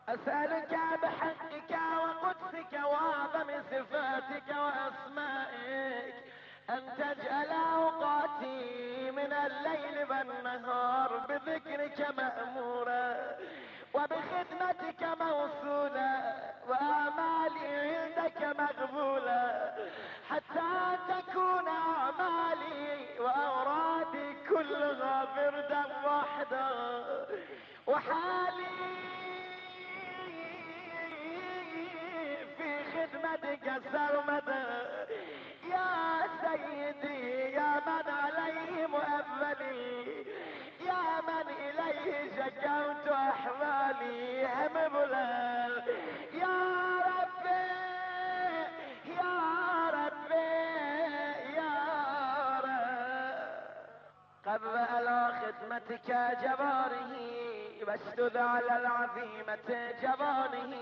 أسألك بحقك وقدسك وأعظم صفاتك وأسمائك أن تجعل أوقاتي من الليل والنهار بذكرك مأمورة وبخدمتك موصولة وأعمالي عندك مقبولة، حتى تكون أعمالي وأورادي كلها بردا واحدا، وحالي في خدمتك سرمدا يا سيدي، يا من عليه مؤملي، يا من إليه شكوت أحوالي هم بلال. يا ربي يا ربي يا رب، قبل على خدمتك جباره واشدد على العظيمة جبانه،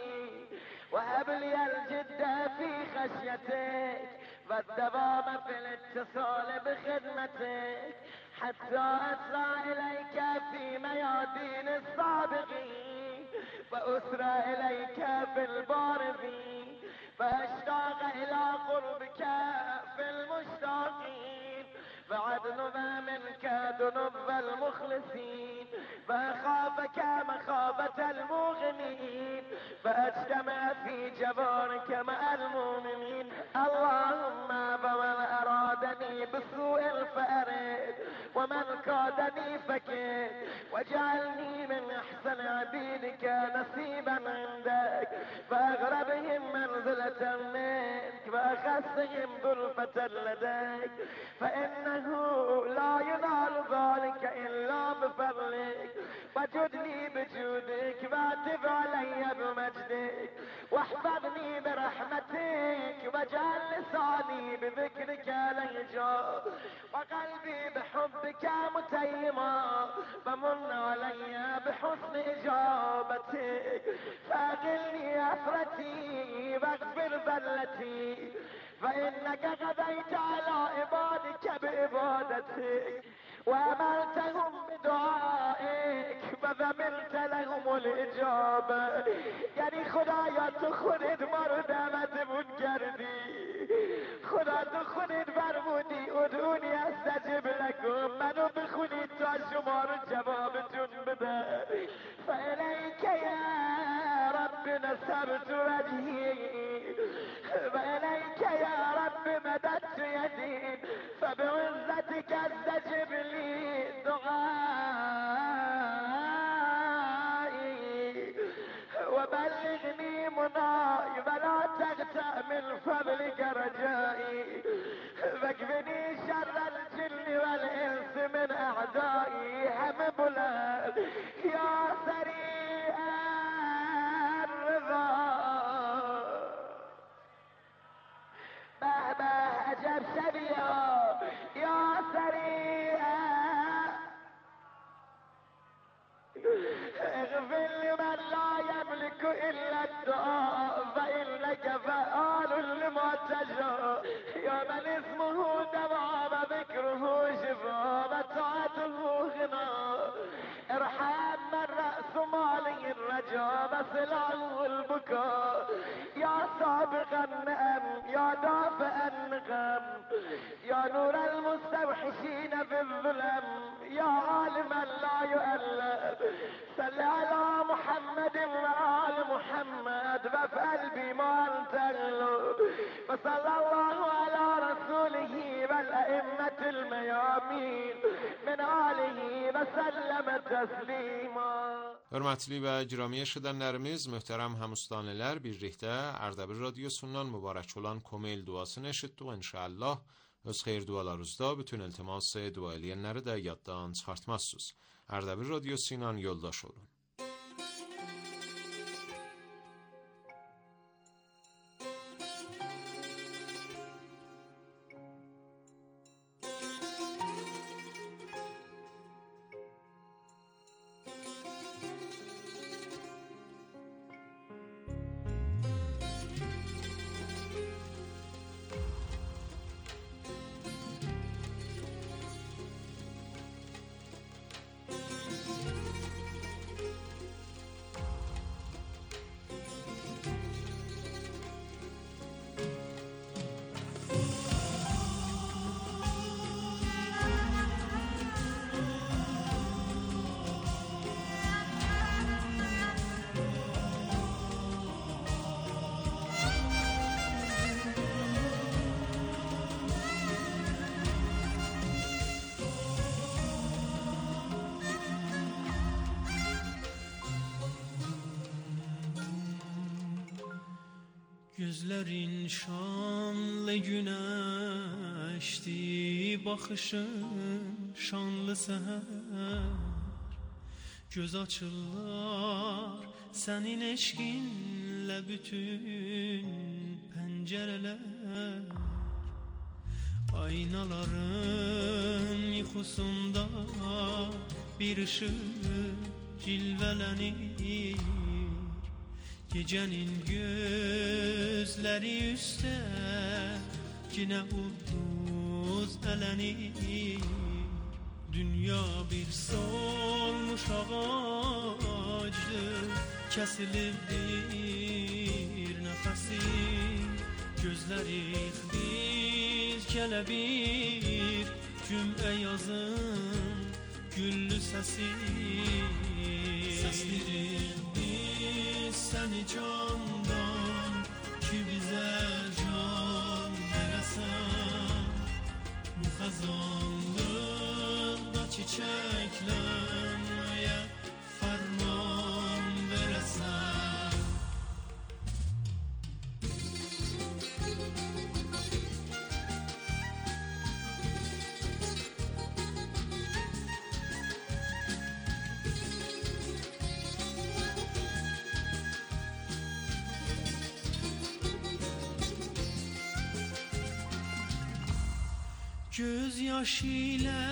وهب لي الجد في خشيتك والدوام في الاتصال بخدمتك، حتى أسرع إليك في ميادين السابقين وأسرع إليك في البارزين، فأشتاق إلى قربك في المشتاقين، فعدل منك ذنوب المخلصين، فأخافك مخافة المغنين، فأجتمع في جبارك مع المؤمنين. اللهم فمن أرادني بسوء فأرد، ومن كادني فكد، واجعلني من أحسن عبيدك نصيبا عندك، فأغربهم منزلة منك وأخصهم ظلفة لديك، فإنه لا ينال ذلك إلا بفضلك، وجدني بجودك واتب علي بمجدك، واحفظني برحمتك، واجعل لساني بذكرك ليجا، وقلبي بحبك متيما، فمن علي بحسن إجابتك، فأقلني أثرتي واغفر ذلتي، فإنك قضيت على عبادك بإبادتك وأمرتهم بدعائك وضمنت لهم الإجابة. یعنی خدایا تو خودت ما رو دعوتمون کردی، خدا تو خودت فرمودی ادعونی استجب لکم، منو بخونید تا شما رو جوابتون بده. فإلیک یا رب نصبت وجهی وإلیک یا رب مددت یدی، فبعزتك استجب لي دعائي وبلغني مناي ولا تقطع من فضلك رجائي، واكفني شر الجن والإنس من أعدائي هم بلاد يا سريع الرضا. به به عجب شبیه یا سریع اغفر لمن لا يملك الا الدعاء فانك فعال لما تشاء، يا من اسمه دواء وذكره شفاء وطاعته غنى، ارحم من رأس ماله الرجاء وسلعه البكاء، يا سابق النعم يا دافع النقم، يا نور المستوحشين في الظلم، يا عالما لا يؤلف، صل على محمد وآل محمد وافعل بما انت اهله، وصلى الله على رسوله والأئمة الميامين من آله وسلم تسليما. Hörmətli və giramiyə eşidənlərimiz, möhtərəm həmüstanələr, birlikdə Ərdəbil radiosundan mübarək olan Komel duasını eşitdik. İnşallah öz xeyir dualarınızda bütün iltimas dua eləyənləri də yaddan çıxartmazsınız. Ərdəbil radiosu ilə yoldaş olun. Gözlerin şanlı güneşti, bakışın şanlı seher. Göz açırlar senin eşkinle bütün pencereler. Aynaların yuxusunda bir ışık cilvelenir. Gecenin gözleri üstte yine ulduz elenir. Dünya bir solmuş ağacdır, kesilip bir nefesi. Gözleri bir kelebir, cümle yazın güllü sesi. Seslidir biz seni candan, ki bize can veresen. Bu xazanlıqda çiçeklenmeye ferman veresen. Göz yaşıyla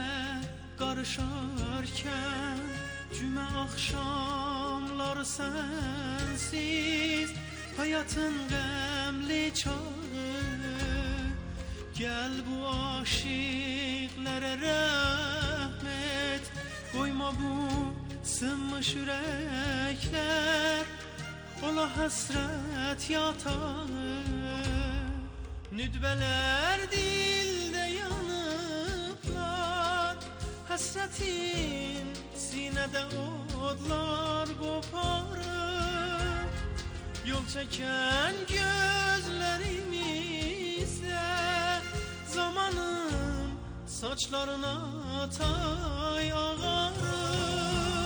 karışarken cümle akşamlar sensiz, hayatın gemli çağı. Gel bu aşıklara rahmet, koyma bu sınmış yürekler, ola hasret yatağı. Nüdbeler dilde yanıplar, hasretin sinede odlar koparır. Yol çeken gözlerimizde zamanın saçlarına tay ağarır.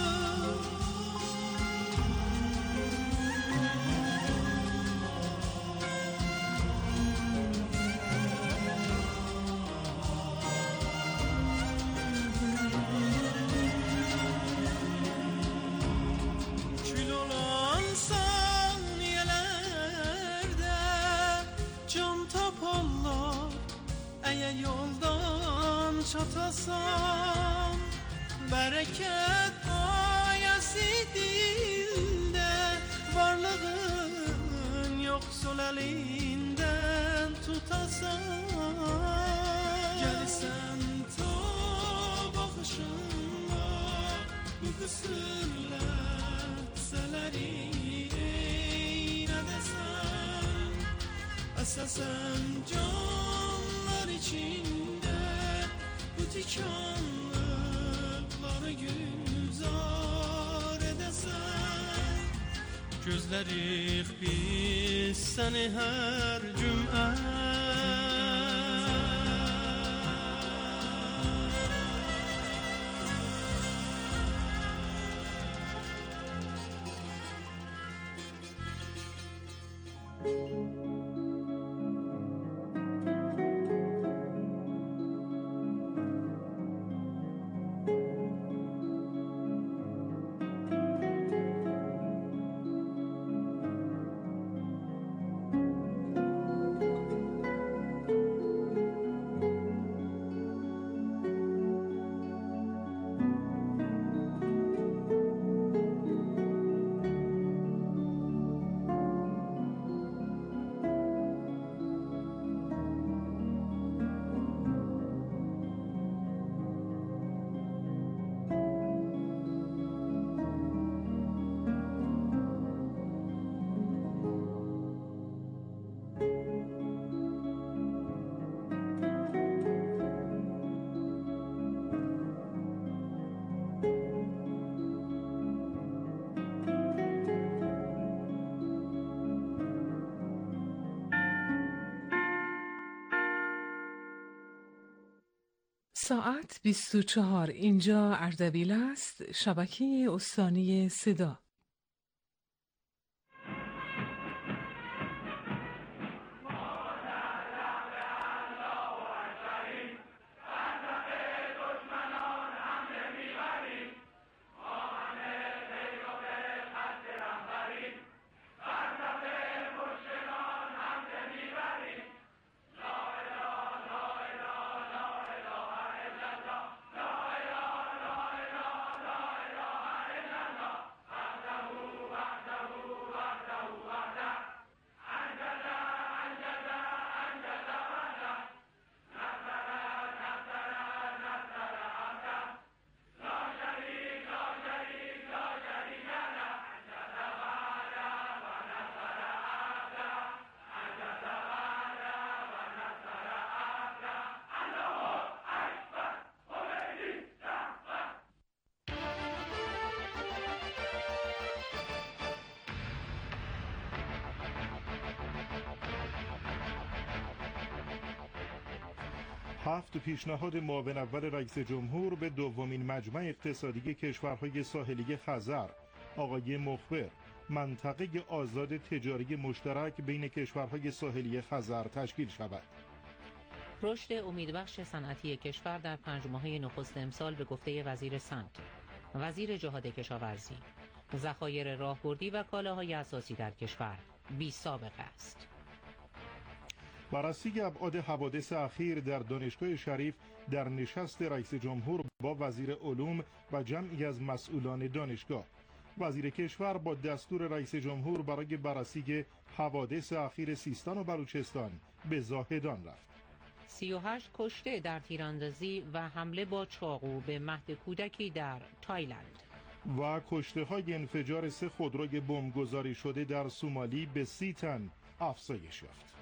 Yoldan çatasam, bereket ayesi dilde, varlığın yoksul elinden tutasam. Gelsen ta bakışınla bu kısırletseleri eyne desen. Esasen canlar içinde bu tikanlıkları güzar edesen. Gözlerik biz seni her cümle. ساعت 24 اینجا اردبیل است، شبکه استانی صدا. 7 پیشنهاد معاون اول رئیس جمهور به دومین مجمع اقتصادی کشورهای ساحلی خزر آقای مخبر منطقه آزاد تجاری مشترک بین کشورهای ساحلی خزر تشکیل شود. رشد امیدبخش صنعتی کشور در 5 ماهه نخست امسال به گفته وزیر صنعت، وزیر جهاد کشاورزی، ذخایر راهبردی و کالاهای اساسی در کشور بی سابقه است. بررسی ابعاد حوادث اخیر در دانشگاه شریف در نشست رئیس جمهور با وزیر علوم و جمعی از مسئولان دانشگاه. وزیر کشور با دستور رئیس جمهور برای بررسی حوادث اخیر سیستان و بلوچستان به زاهدان رفت. 38 کشته در تیراندازی و حمله با چاقو به مهد کودکی در تایلند. و کشته های انفجار 3 خودروی بمبگذاری شده در سومالی به 30 تن افزایش یافت.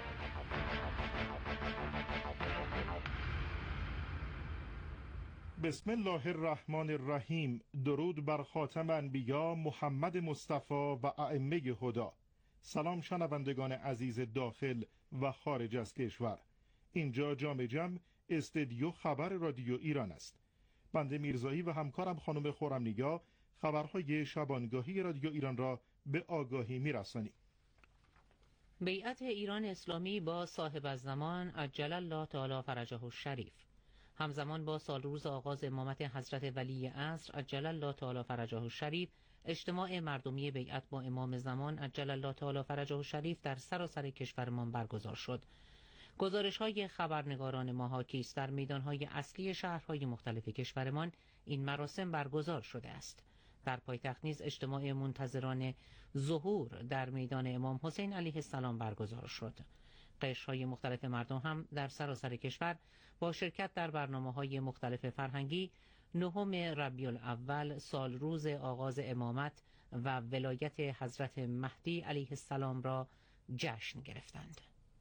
بسم الله الرحمن الرحیم. درود بر خاتم انبیا محمد مصطفی و ائمه هدا. سلام شنوندگان عزیز داخل و خارج از کشور. اینجا جام جم استدیو خبر رادیو ایران است. بنده میرزایی و همکارم خانم خرمنیا خبرهای شبانگاهی رادیو ایران را به آگاهی میرسانیم. بیعت ایران اسلامی با صاحب الزمان عجل الله تعالی فرجه الشریف همزمان با سالروز آغاز امامت حضرت ولی عصر عجل الله تعالی فرجه الشریف، اجتماع مردمی بیعت با امام زمان عجل الله تعالی فرجه الشریف در سراسر کشورمان برگزار شد. گزارش‌های خبرنگاران ما حاکی است در میدان‌های اصلی شهرهای مختلف کشورمان این مراسم برگزار شده است. در پایتخت نیز اجتماع منتظران ظهور در میدان امام حسین علیه السلام برگزار شد. قشرهای مختلف مردم هم در سراسر کشور با شرکت در برنامه‌های مختلف فرهنگی 9 ربیع الاول سال روز آغاز امامت و ولایت حضرت مهدی علیه السلام را جشن گرفتند.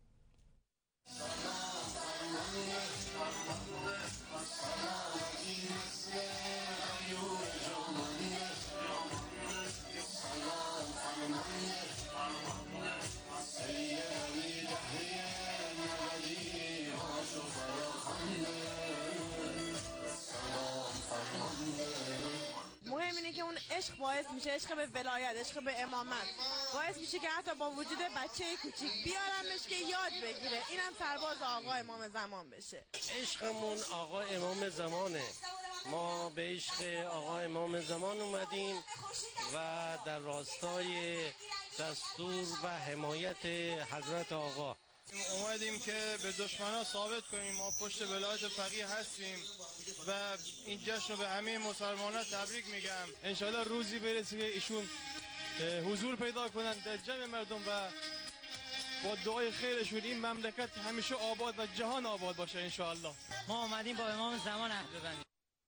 مهم اینه که اون عشق باعث میشه، عشق به ولایت، عشق به امامت باعث میشه که حتی با وجود بچه کوچیک بیارمش که یاد بگیره اینم سرباز آقا امام زمان بشه. عشقمون آقا امام زمانه. ما به عشق آقا امام زمان اومدیم و در راستای دستور و حمایت حضرت آقا اومدیم که به دشمنا ثابت کنیم ما پشت ولایت فقیه هستیم و این جشن رو به همه مسلمانان تبریک میگم. انشالله روزی برسه که ایشون حضور پیدا کنن در جمع مردم و با دعای خیرشون این مملکت همیشه آباد و جهان آباد باشه انشالله. ما اومدیم با امام زمان عهد ببندیم.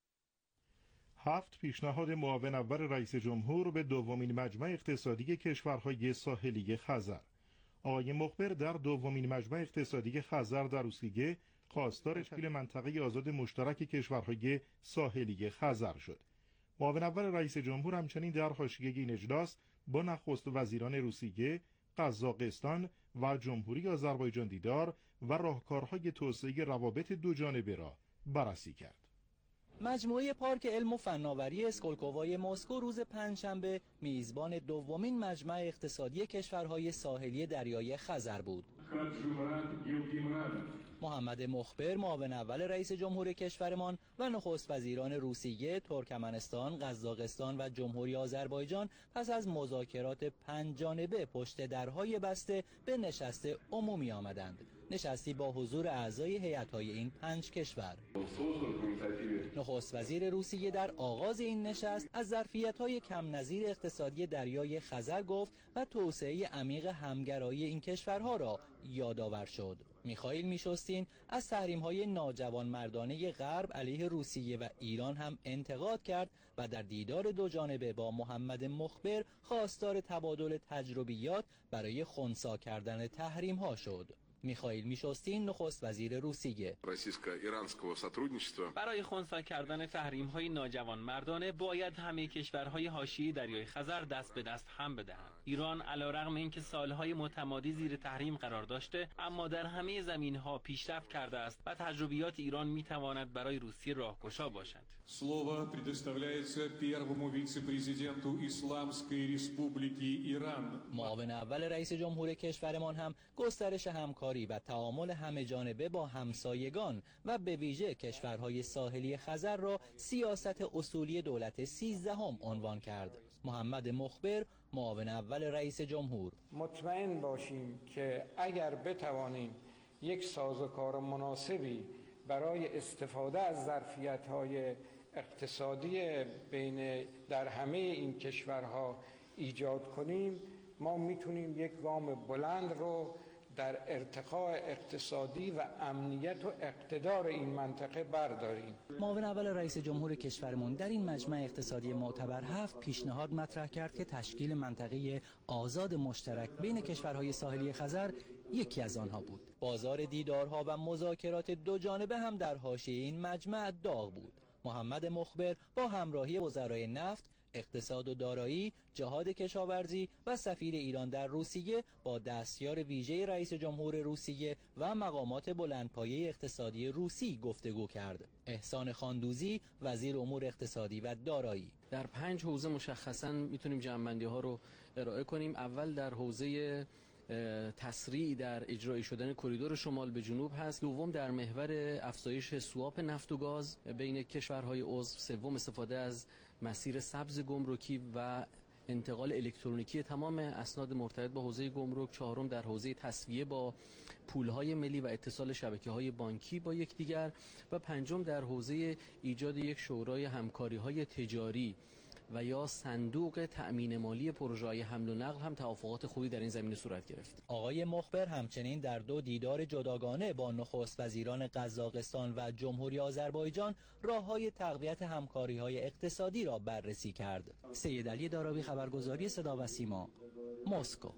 7 پیشنهاد معاون اول رئیس جمهور به دومین مجمع اقتصادی کشورهای ساحلی خزر. آقای مخبر در دومین مجمع اقتصادی خزر در روسیه خواستار تشکیل منطقه آزاد مشترک کشورهای ساحلی خزر شد. معاون اول رئیس جمهور همچنین در حاشیه این اجلاس با نخست وزیران روسیه، قزاقستان و جمهوری آذربایجان دیدار و راهکارهای توسعه روابط دوجانبه را بررسی کرد. مجموعه پارک علم و فناوری اسکولکووای مسکو روز پنجشنبه میزبان دومین مجمع اقتصادی کشورهای ساحلی دریای خزر بود. محمد مخبر معاون اول رئیس جمهور کشورمان و نخست وزیران روسیه، ترکمنستان، قزاقستان و جمهوری آذربایجان پس از مذاکرات 5 جانبه پشت درهای بسته به نشست عمومی آمدند. نشستی با حضور اعضای هیئت‌های این 5 کشور. نخست وزیر روسیه در آغاز این نشست از ظرفیت‌های کم نظیر اقتصادی دریای خزر گفت و توسعه عمیق همگرایی این کشورها را یادآور شد. میخائیل میشوستین از تحریم‌های ناجوانمردانه غرب علیه روسیه و ایران هم انتقاد کرد و در دیدار دوجانبه با محمد مخبر خواستار تبادل تجربیات برای خنثی کردن تحریم‌ها شد. میخائیل میشوستین نخست وزیر روسیه: برای خنثی کردن تحریم‌های ناجوانمردانه باید همه کشورهای حاشیه دریای خزر دست به دست هم بدهند. ایران علیرغم اینکه سالهای متمادی زیر تحریم قرار داشته، اما در همه زمین‌ها پیشرفت کرده است و تجربیات ایران میتواند برای روسیه راهگشا باشد. Слово предоставляется первому вице-президенту Исламской Республики Иран. معاون اول رئیس جمهور کشورمان هم گسترش همکاری و تعامل همه جانبه با همسایگان و به ویژه کشورهای ساحلی خزر را سیاست اصولی دولت 13 عنوان کرد. محمد مخبر، معاون اول رئیس جمهور: مطمئن باشیم که اگر بتوانیم یک سازوکار مناسبی برای استفاده از ظرفیت‌های اقتصادی در همه این کشورها ایجاد کنیم، ما میتونیم یک گام بلند رو در ارتقاء اقتصادی و امنیت و اقتدار این منطقه برداریم. معاون اول رئیس جمهور کشورمان در این مجمع اقتصادی معتبر 7 پیشنهاد مطرح کرد که تشکیل منطقه آزاد مشترک بین کشورهای ساحلی خزر یکی از آنها بود. بازار دیدارها و مذاکرات دو جانبه هم در حاشیه این مجمع داغ بود. محمد مخبر با همراهی وزرای نفت، اقتصاد و دارایی، جهاد کشاورزی و سفیر ایران در روسیه با دستیار ویژه رئیس جمهور روسیه و مقامات بلندپایه اقتصادی روسی گفتگو کرد. احسان خاندوزی، وزیر امور اقتصادی و دارایی: در 5 حوزه مشخصاً میتونیم جمع‌بندی ها رو ارائه کنیم. اول در حوزه تسریع در اجرایی شدن کریدور شمال به جنوب هست. دوم در محور افزایش سواپ نفت و گاز بین کشورهای عضو. سوم استفاده از مسیر سبز گمرکی و انتقال الکترونیکی تمام اسناد مرتبط با حوزه گمرک. چهارم در حوزه تسویه با پولهای ملی و اتصال شبکه‌های بانکی با یکدیگر. و پنجم در حوزه ایجاد یک شورای همکاری‌های تجاری و یا صندوق تأمین مالی پروژه‌های حمل و نقل هم توافقات خوبی در این زمینه صورت گرفت. آقای مخبر همچنین در 2 دیدار جداگانه با نخست وزیران قزاقستان و جمهوری آذربایجان راه‌های تقویت همکاری‌های اقتصادی را بررسی کرد. سید علی دارابی، خبرگزاری صدا و سیما، مسکو.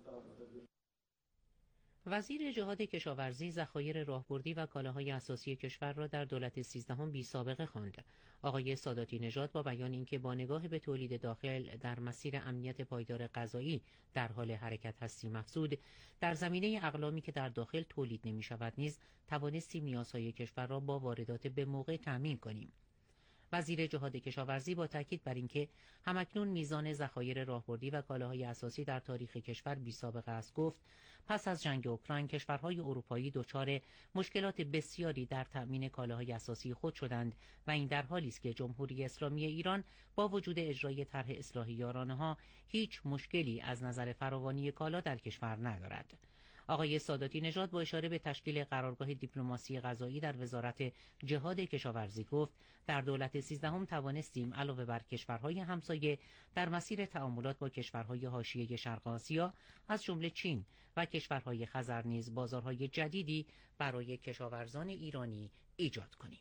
وزیر جهاد کشاورزی ذخایر راهبردی و کالاهای اساسی کشور را در دولت 13 بی سابقه خواند. آقای ساداتی نژاد با بیان اینکه با نگاه به تولید داخل در مسیر امنیت پایدار غذایی در حال حرکت هستیم افزود، در زمینه اقلامی که در داخل تولید نمی شود نیز توانستیم نیازهای کشور را با واردات به موقع تامین کنیم. وزیر جهاد کشاورزی با تاکید بر اینکه همکنون میزان ذخایر راهبردی و کالاهای اساسی در تاریخ کشور بی‌سابقه است گفت پس از جنگ اوکراین کشورهای اروپایی دچار مشکلات بسیاری در تأمین کالاهای اساسی خود شدند و این در حالی است که جمهوری اسلامی ایران با وجود اجرای طرح اصلاحی یارانه‌ها هیچ مشکلی از نظر فراوانی کالا در کشور ندارد. آقای ساداتی نژاد با اشاره به تشکیل قرارگاه دیپلماسی غذایی در وزارت جهاد کشاورزی گفت در دولت 13 توانستیم علاوه بر کشورهای همسایه در مسیر تعاملات با کشورهای حاشیه شرق آسیا از جمله چین و کشورهای خزر نیز بازارهای جدیدی برای کشاورزان ایرانی ایجاد کنیم.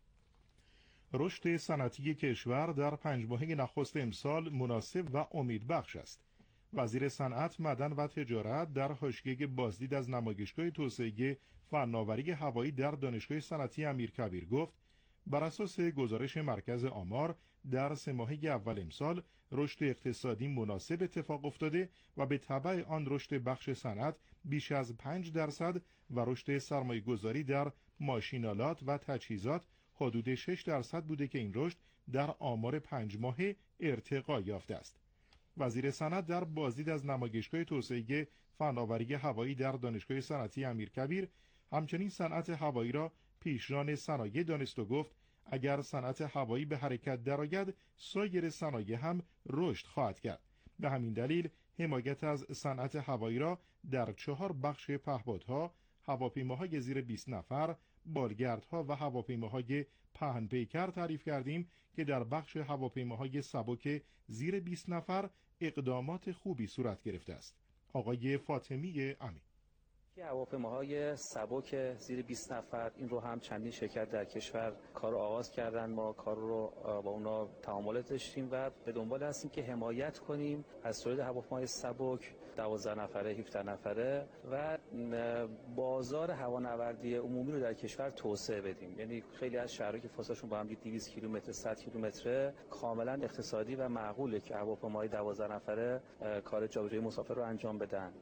رشد صنعتی کشور در 5 ماهه نخست امسال مناسب و امیدبخش است. وزیر صنعت، معدن و تجارت در حاشیه بازدید از نمایشگاه توسعه فناوری هوایی در دانشگاه صنعتی امیرکبیر گفت بر اساس گزارش مرکز آمار در 3 ماهه اول امسال رشد اقتصادی مناسب اتفاق افتاده و به تبع آن رشد بخش صنعت بیش از 5% و رشد سرمایه‌گذاری در ماشینالات و تجهیزات حدود 6% بوده که این رشد در آمار 5 ماهه ارتقا یافته است. وزیر صنعت در بازدید از نمایشگاه توسعه فناوری هوایی در دانشگاه صنعتی امیرکبیر همچنین صنعت هوایی را پیشران صنایع دانست و گفت اگر صنعت هوایی به حرکت درآید سایر صنایع هم رشد خواهد کرد. به همین دلیل حمایت از صنعت هوایی را در 4 بخش پهپادها، هواپیماهای زیر 20 نفر، بالگردها و هواپیماهای پهن‌پیکر تعریف کردیم که در بخش هواپیماهای سبک زیر 20 نفر اقدامات خوبی صورت گرفته است. آقای فاطمی امین: هواپیماهای سبک زیر 20 نفر این رو هم چندین شرکت در کشور کار رو آغاز کردن. ما کار رو با اونا تعاملات داشتیم و به دنبال هستیم که حمایت کنیم از تولید هواپیماهای سبک 12 نفره 17 نفره و بازار هوانوردی عمومی رو در کشور توسعه بدیم. یعنی خیلی از شهرها که فاصله‌شون با هم 200 کیلومتر 100 کیلومتره کاملا اقتصادی و معقوله که هواپیماهای 12 نفره کار جابجایی مسافر رو انجام بدن.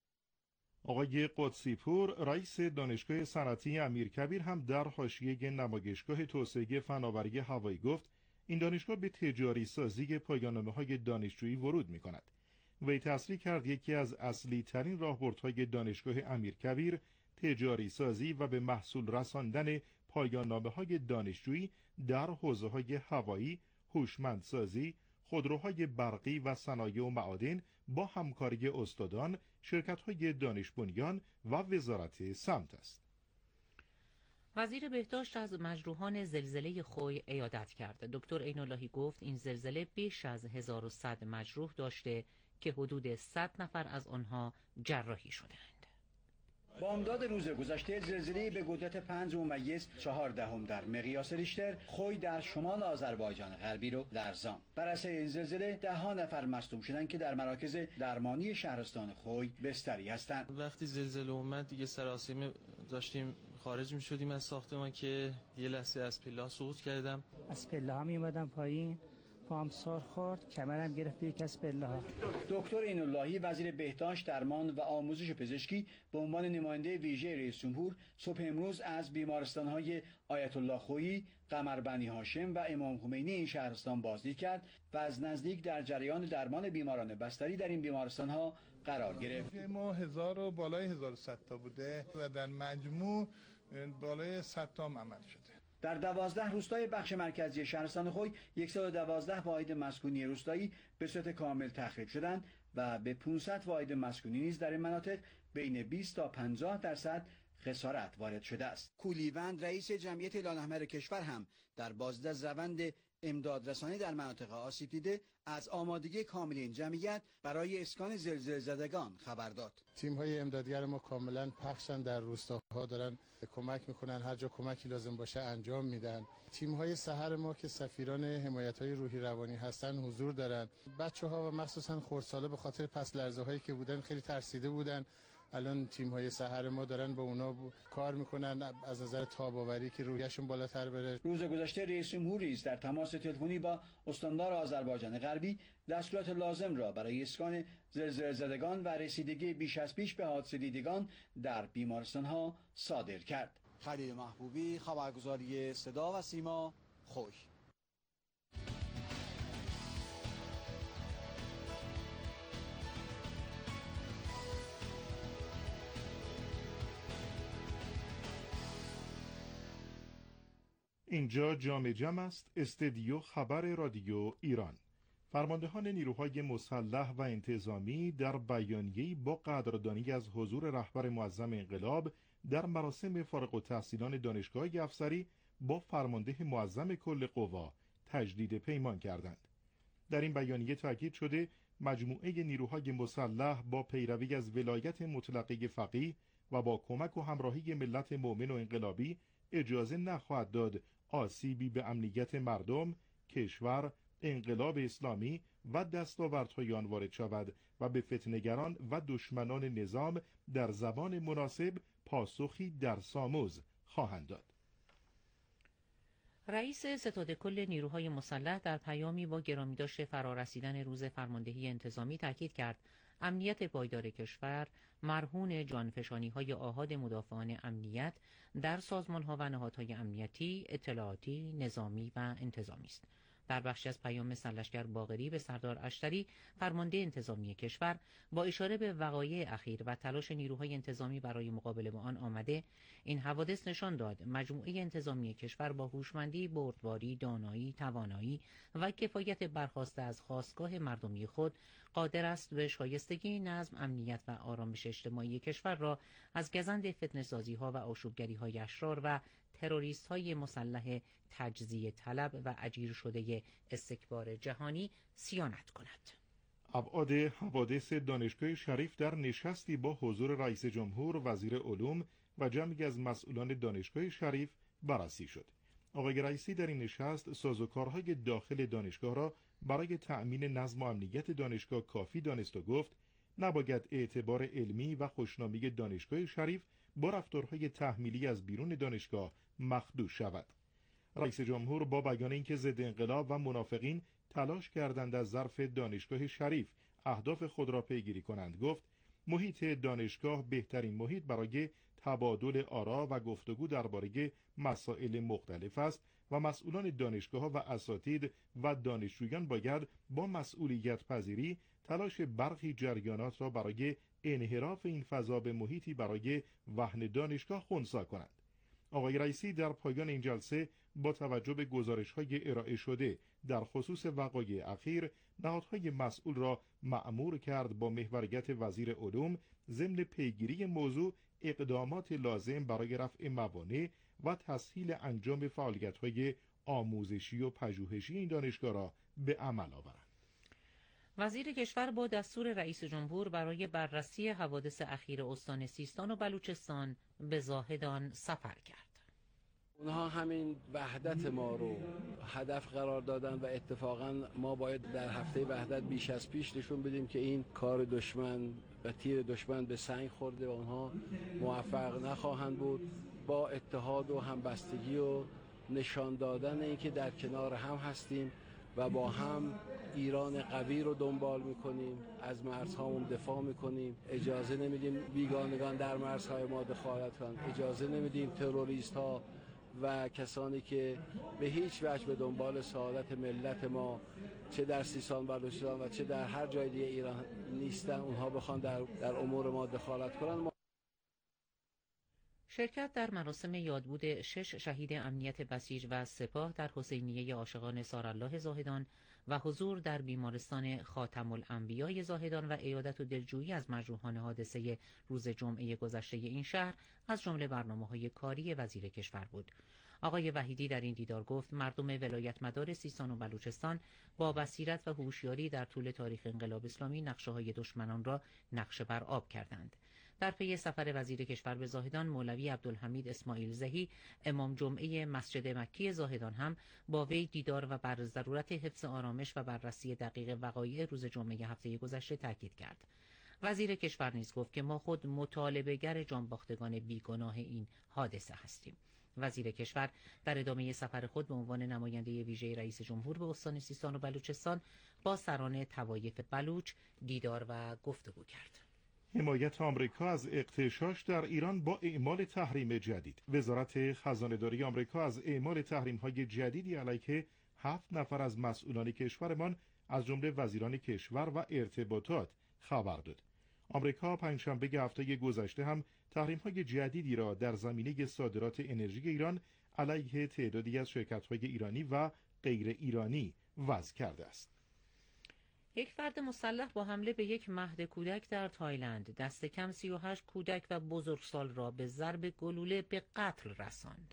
آقای قدسی پور رئیس دانشگاه صنعتی امیرکبیر هم در حاشیه نمایشگاه توسعه فناوری هوایی گفت این دانشگاه به تجاری سازی پایان‌نامه‌های دانشجویی ورود می‌کند. وی تصریح کرد یکی از اصلی ترین راهبردهای دانشگاه امیرکبیر تجاری سازی و به محصول رساندن پایان‌نامه‌های دانشجویی در حوزه‌های هوایی، هوشمندسازی، خودروهای برقی و صنایع و معادن با همکاری استادان، شرکت‌های دانش بنیان و وزارت سمت است. وزیر بهداشت از مجروحان زلزله خوی عیادت کرد. دکتر عین‌اللهی گفت این زلزله بیش از 1100 مجروح داشته که حدود 100 نفر از آنها جراحی شدند. بامداد روز گذشته زلزله‌ای به قدرت 5.4 در مقیاس ریشتر خوی در شمال آذربایجان غربی رو لرزاند. بر اثر این زلزله 10 نفر مصدوم شدند که در مراکز درمانی شهرستان خوی بستری هستند. وقتی زلزله اومد دیگه سراسیمه داشتیم خارج می شدیم از ساختمان که یه لحظه از پله سقوط کردم. از پله ها می اومدم پایین، پام سار خورد، کمرم گرفت یک از پله ها. دکتر عین‌اللهی وزیر بهداشت، درمان و آموزش پزشکی به عنوان نماینده ویژه رئیس جمهور صبح امروز از بیمارستان‌های آیت الله خویی، قمر بنی هاشم و امام خمینی این شهرستان بازدید کرد و از نزدیک در جریان درمان بیماران بستری در این بیمارستان‌ها قرار گرفت. ما 1000 و بالای 1100 تا بوده و در مجموع بالای 100 تا عمل شده. در 12 روستای بخش مرکزی شهرستان خوی 112 واحد مسکونی روستایی به صورت کامل تخریب شدند و به 500 واحد مسکونی نیز در این مناطق بین 20 تا 50% خسارت وارد شده است. کولیوند رئیس جمعیت هلال احمر کشور هم در بازدید از روند امدادرسانی در مناطق آسیب دیده از آمادگی کامل این جمعیت برای اسکان زلزله زدگان خبر داد. تیم‌های امدادگر ما کاملا پخشن در روستاها، دارن کمک میکنن، هر جا کمکی لازم باشه انجام میدن. تیم‌های سحر ما که سفیران حمایت‌های روحی روانی هستن حضور دارن. بچه‌ها و مخصوصا خردسالا به خاطر پس لرزه‌هایی که بودن خیلی ترسیده بودن. الان تیم‌های سحر ما دارن با اونا کار میکنن از نظر تاب‌آوری که روحیه‌شون بالاتر بره. روز گذشته رئیس جمهور نیز در تماس تلفنی با استاندار آذربایجان غربی دستورات لازم را برای اسکان زلزله زدگان و رسیدگی بیش از پیش به حادثه دیدگان در بیمارستان‌ها صادر کرد. خلیل محبوبی، خبرگزاری صدا و سیما، خوی. اینجا جام جم است، استدیو خبر رادیو ایران. فرماندهان نیروهای مسلح و انتظامی در بیانیه‌ای با قدردانی از حضور رهبر معظم انقلاب در مراسم فارغ التحصیلان دانشگاه افسری با فرمانده معظم کل قوا تجدید پیمان کردند. در این بیانیه تاکید شده مجموعه نیروهای مسلح با پیروی از ولایت مطلقه فقیه و با کمک و همراهی ملت مؤمن و انقلابی اجازه نخواهد داد آسیبی به امنیت مردم، کشور، انقلاب اسلامی و دستاوردهای آن وارد شود و به فتنه‌گران و دشمنان نظام در زمان مناسب پاسخی درس‌آموز خواهند داد. رئیس ستاد کل نیروهای مسلح در پیامی با گرامیداشت فرارسیدن روز فرماندهی انتظامی تاکید کرد امنیت پایدار کشور مرهون جانفشانی‌های آحاد مدافعان امنیت در سازمان‌ها و نهادهای امنیتی، اطلاعاتی، نظامی و انتظامی است. در بخشی از پیام سرلشکر باقری به سردار اشتری فرمانده انتظامی کشور با اشاره به وقایع اخیر و تلاش نیروهای انتظامی برای مقابله با آن آمده، این حوادث نشان داد مجموعه انتظامی کشور با هوشمندی، بردباری، دانایی، توانایی و کفایت برخواسته از خواستگاه مردمی خود قادر است به شایستگی نظم، امنیت و آرامش اجتماعی کشور را از گزند فتنه‌سازی‌ها و آشوبگری‌های اشرار و تروریست‌های مسلح تجزیه طلب و اجیر شده استکبار جهانی صیانت کند. ابعاد حوادث دانشگاه شریف در نشستی با حضور رئیس جمهور، وزیر علوم و جمعی از مسئولان دانشگاه شریف بررسی شد. آقای رئیسی در این نشست سازوکارهای داخل دانشگاه را برای تأمین نظم و امنیت دانشگاه کافی دانست و گفت نباید اعتبار علمی و خوشنامی دانشگاه شریف با رفتارهای تحمیلی از بیرون دانشگاه مخدوش شود. رئیس جمهور با بیان اینکه ضد انقلاب و منافقین تلاش کردند از ظرف دانشگاه شریف اهداف خود را پیگیری کنند گفت محیط دانشگاه بهترین محیط برای تبادل آرا و گفتگو درباره مسائل مختلف است و مسئولان دانشگاه و اساتید و دانشجویان باید با مسئولیت پذیری تلاش برخی جریانات را برای انحراف این فضا به محیطی برای وهن دانشگاه خنثی کنند. آقای رئیسی در پایان این جلسه با توجه به گزارش‌های ارائه شده در خصوص وقایع اخیر نهادهای مسئول را مأمور کرد با محوریت وزیر علوم ضمن پیگیری موضوع اقدامات لازم برای رفع موانع و تسهیل انجام فعالیت‌های آموزشی و پژوهشی این دانشگاه را به عمل آورند. وزیر کشور با دستور رئیس جمهور برای بررسی حوادث اخیر استان سیستان و بلوچستان به زاهدان سفر کرد. اونها همین وحدت ما رو هدف قرار دادن و اتفاقا ما باید در هفته وحدت بیش از پیش نشون بدیم که این کار دشمن و تیر دشمن به سنگ خورده و اونها موفق نخواهند بود. با اتحاد و همبستگی و نشان دادن اینکه در کنار هم هستیم و با هم ایران قوی رو دنبال میکنیم، از مرزهامون دفاع میکنیم، اجازه نمیدیم بیگانگان در مرزهای ما دخالت کنند، اجازه نمیدیم تروریست ها و کسانی که به هیچ وجه به دنبال سعادت ملت ما چه در سیستان بلوچستان و چه در هر جای دیگه ایران نیستن اونها بخوان در امور ما دخالت کنند. شرکت در مراسم یادبود 6 شهید امنیت بسیج و سپاه در حسینیه عاشقان سارالله زاهدان و حضور در بیمارستان خاتم الانبیاء زاهدان و عیادت و دلجویی از مجروحان حادثه روز جمعه گذشته این شهر از جمله برنامه‌های کاری وزیر کشور بود. آقای وحیدی در این دیدار گفت مردم ولایت مدار سیستان و بلوچستان با بصیرت و هوشیاری در طول تاریخ انقلاب اسلامی نقشه‌های دشمنان را نقشه بر آب کردند. در پی سفر وزیر کشور به زاهدان، مولوی عبدالحمید اسماعیل زهی امام جمعه مسجد مکی زاهدان هم با وی دیدار و بر ضرورت حفظ آرامش و بررسی دقیق وقایع روز جمعه هفته گذشته تاکید کرد. وزیر کشور نیز گفت که ما خود مطالبه‌گر جانباختگان بیگناه این حادثه هستیم. وزیر کشور در ادامه سفر خود به عنوان نماینده ویژه رئیس جمهور به استان سیستان و بلوچستان با سران طوایف بلوچ دیدار و گفتگو کرد. حمایت آمریکا از اغتشاش در ایران با اعمال تحریم جدید. وزارت خزانه‌داری آمریکا از اعمال تحریم‌های جدیدی علیه 7 نفر از مسئولان کشورمان از جمله وزیران کشور و ارتباطات خبر داد. آمریکا پنجشنبه هفته گذشته هم تحریم‌های جدیدی را در زمینه صادرات انرژی ایران علیه تعدادی از شرکت‌های ایرانی و غیر ایرانی وضع کرده است. یک فرد مسلح با حمله به یک مهد کودک در تایلند دست کم 38 کودک و بزرگسال را به ضرب گلوله به قتل رساند.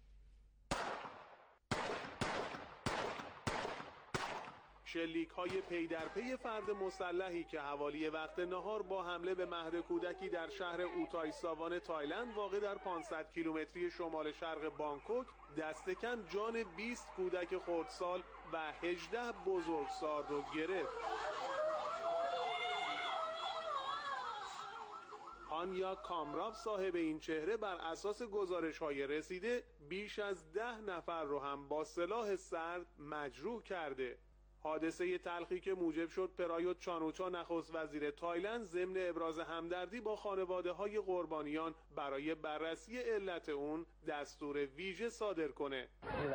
شلیک‌های پی در پی فرد مسلحی که حوالی وقت نهار با حمله به مهد کودکی در شهر اوتای ساوان تایلند واقع در 500 کیلومتری شمال شرق بانکوک دست کم جان 20 کودک خردسال و 18 بزرگسال رو گرفت. آنیا کامراف صاحب این چهره بر اساس گزارش‌های رسیده بیش از 10 نفر رو هم با سلاح سرد مجروح کرده. حادثه تلخی که موجب شد پرایوت چانوچا نخست وزیر تایلند ضمن ابراز همدردی با خانواده‌های قربانیان برای بررسی علت اون دستور ویژه صادر کنه.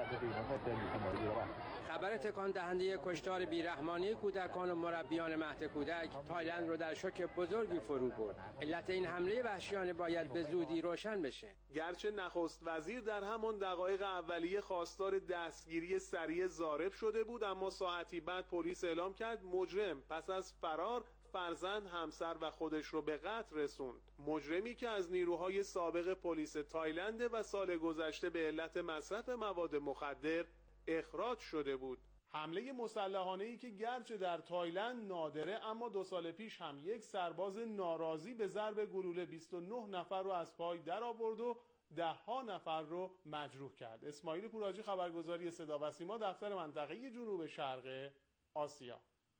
خبر تکان دهنده کشتار بیرحمانه کودکان و مربیان مهد کودک تایلند رو در شوک بزرگی فرو برد. علت این حمله وحشیانه باید به زودی روشن بشه. گرچه نخست وزیر در همان دقایق اولیه خواستار دستگیری سریع ضارب شده بود، اما ساعتی بعد پلیس اعلام کرد مجرم پس از فرار فرزند، همسر و خودش رو به قتل رسوند. مجرمی که از نیروهای سابق پلیس تایلند و سال گذشته به علت مصرف مواد مخدر اخراج شده بود. حمله مسلحانه‌ای که گرچه در تایلند نادره اما 2 سال پیش هم یک سرباز ناراضی به ضرب گلوله 29 نفر رو از پای در آورد و 10 نفر رو مجروح کرد. اسماعیل پوراجی، خبرگزاری صدا و سیما، دفتر منطقه جنوب شرق آسیا.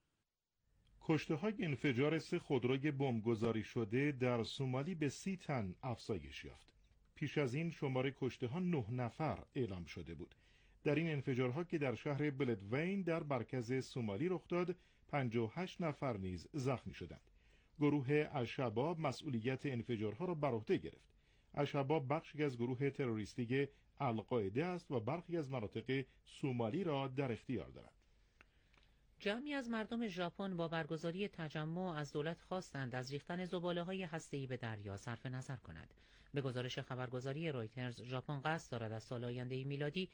کشته‌های انفجار 3 خودروی بمبگذاری شده در سومالی به 30 تن افزایش یافت. پیش از این شماره کشته‌ها 9 نفر اعلام شده بود. در این انفجارها که در شهر بلدوین در مرکز سومالی رخ داد، 58 نفر نیز زخمی شدند. گروه الشباب مسئولیت انفجارها را بر عهده گرفت. الشباب بخشی از گروه تروریستی القاعده است و برخی از مناطق سومالی را در اختیار دارد. جمعی از مردم ژاپن با برگزاری تجمع از دولت خواستند از ریختن زباله‌های هسته‌ای به دریا صرف نظر کند. به گزارش خبرگزاری رویترز، ژاپن قصد دارد از سال آینده میلادی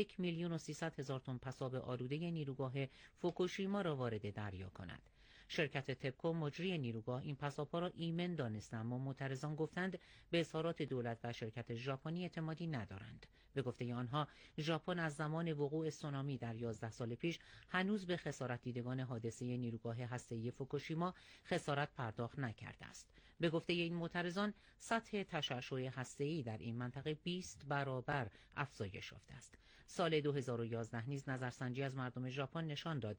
1,300,000 تن پساب آلوده نیروگاه فوکوشیما را وارد دریا کند. شرکت تپکو مجری نیروگاه این پساب‌ها را ایمن دانسته، اما معترضان گفتند به اظهارات دولت و شرکت ژاپنی اعتمادی ندارند. به گفته آنها، ژاپن از زمان وقوع سونامی در 11 سال پیش هنوز به خسارت دیدگان حادثه نیروگاه هسته‌ای فوکوشیما خسارت پرداخت نکرده است. به گفته این معترضان، سطح تشعشع هسته‌ای در این منطقه 20 برابر افزایش یافته است. سال 2011 نیز نظرسنجی از مردم ژاپن نشان داد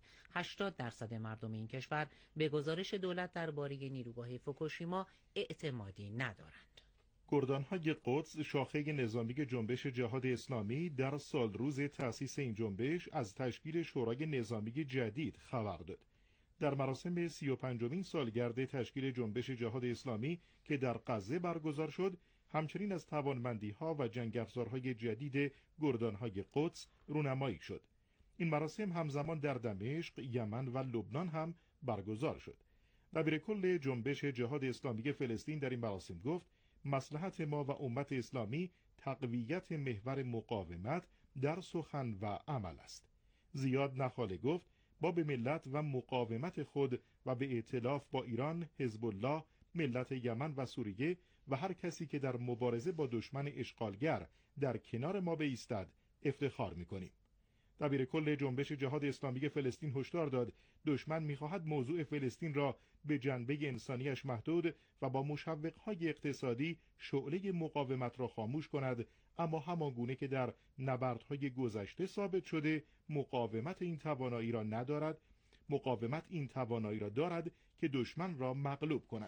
80% مردم این کشور به گزارش دولت درباره نیروگاه فوکوشیما اعتمادی ندارند. گردانهای قدس، شاخه نظامی جنبش جهاد اسلامی، در سال روز تأسیس این جنبش از تشکیل شورای نظامی جدید خبر داد. در مراسم 35مین سالگرد تشکیل جنبش جهاد اسلامی که در غزه برگزار شد، همچنین از توانمندی‌ها و جنگ‌افزارهای جدید گردانهای قدس رونمایی شد. این مراسم همزمان در دمشق، یمن و لبنان هم برگزار شد. دبیر کل جنبش جهاد اسلامی فلسطین در این مراسم گفت: مصلحت ما و امت اسلامی تقویت محور مقاومت در سخن و عمل است. زیاد نخاله گفت: با به ملت و مقاومت خود و به ائتلاف با ایران، حزب الله، ملت یمن و سوریه و هر کسی که در مبارزه با دشمن اشغالگر در کنار ما بایستد افتخار می‌کنیم. دبیر کل جنبش جهاد اسلامی فلسطین هشدار داد دشمن می‌خواهد موضوع فلسطین را به جنبه انسانیش محدود و با مشوق‌های اقتصادی شعله مقاومت را خاموش کند، اما همانگونه که در نبردهای گذشته ثابت شده مقاومت این توانایی را دارد که دشمن را مغلوب کند.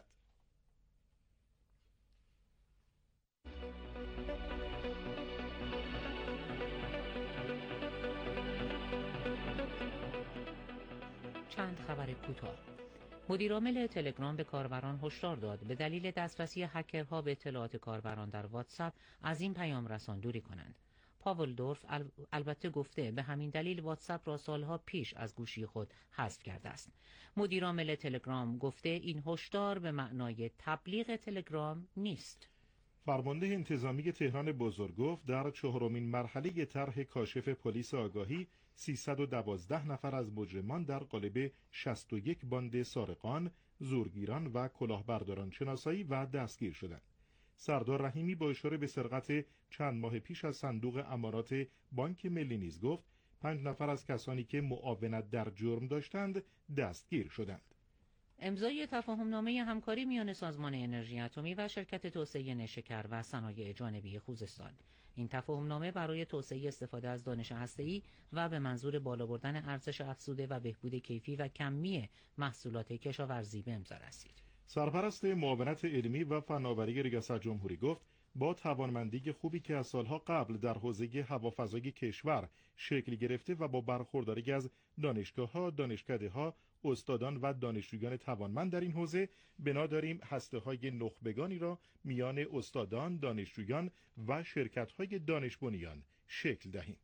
چند خبر کوتاه. مدیرعامل تلگرام به کاربران هشدار داد به دلیل دسترسی هکرها به اطلاعات کاربران در واتساپ از این پیام رسان دوری کنند. پاول دورف البته گفته به همین دلیل واتساپ را سالها پیش از گوشی خود حذف کرده است. مدیرعامل تلگرام گفته این هشدار به معنای تبلیغ تلگرام نیست. فرمانده انتظامی تهران بزرگوف در 4مین مرحله طرح کاشف پلیس آگاهی 312 نفر از مجرمان در قالب 61 باند سارقان، زورگیران و کلاهبرداران شناسایی و دستگیر شدند. سردار رحیمی با اشاره به سرقت چند ماه پیش از صندوق امانات بانک ملی نیز گفت 5 نفر از کسانی که معاونت در جرم داشتند دستگیر شدند. امضای تفاهمنامه همکاری میان سازمان انرژی اتمی و شرکت توسعه نیشکر و صنایع جانبی خوزستان. این تفاهمنامه برای توسعه استفاده از دانش هسته‌ای و به منظور بالا بردن ارزش افزوده و بهبود کیفی و کمی محصولات کشاورزی به امضا رسید. سرپرست معاونت علمی و فناوری ریاست جمهوری گفت با توانمندی خوبی که از سالها قبل در حوزه هوافضای کشور شکل گرفته و با برخورداری از دانشگاه‌ها، دانشکده‌ها، استادان و دانشجویان توانمند در این حوزه بنا داریم هسته‌های نخبگانی را میان استادان، دانشجویان و شرکت‌های دانش بنیان شکل دهیم.